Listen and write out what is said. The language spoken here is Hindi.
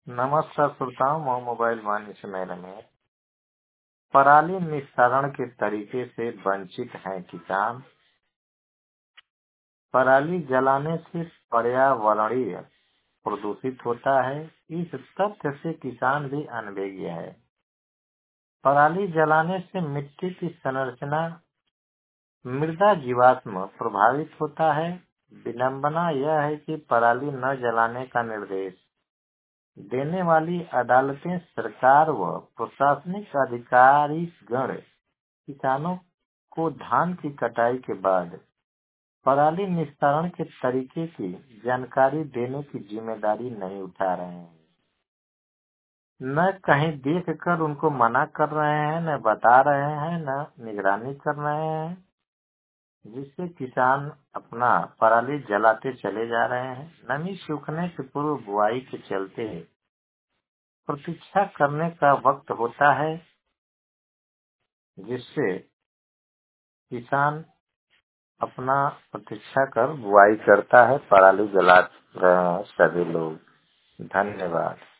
नमस्कार श्रोताओं, मैं मोबाइल वाणी से मैं रमेश। पराली निस्तारण के तरीके से वंचित हैं किसान। पराली जलाने से पर्यावरणीय प्रदूषित होता है। इस तथ्य से किसान भी अनभिज्ञ है। पराली जलाने से मिट्टी की संरचना, मृदा जीवाश्म प्रभावित होता है। विडंबना यह है कि पराली न जलाने का निर्देश देने वाली अदालतें, सरकार व प्रशासनिक अधिकारी गण किसानों को धान की कटाई के बाद पराली निस्तारण के तरीके की जानकारी देने की जिम्मेदारी नहीं उठा रहे हैं। न कहीं देख कर उनको मना कर रहे हैं, न बता रहे हैं, न निगरानी कर रहे हैं, जिससे किसान अपना पराली जलाते चले जा रहे हैं। नमी सूखने से पूर्व बुआई के चलते प्रतीक्षा करने का वक्त होता है, जिससे किसान अपना प्रतीक्षा कर बुआई करता है। पराली जला रहे हैं सभी लोग। धन्यवाद।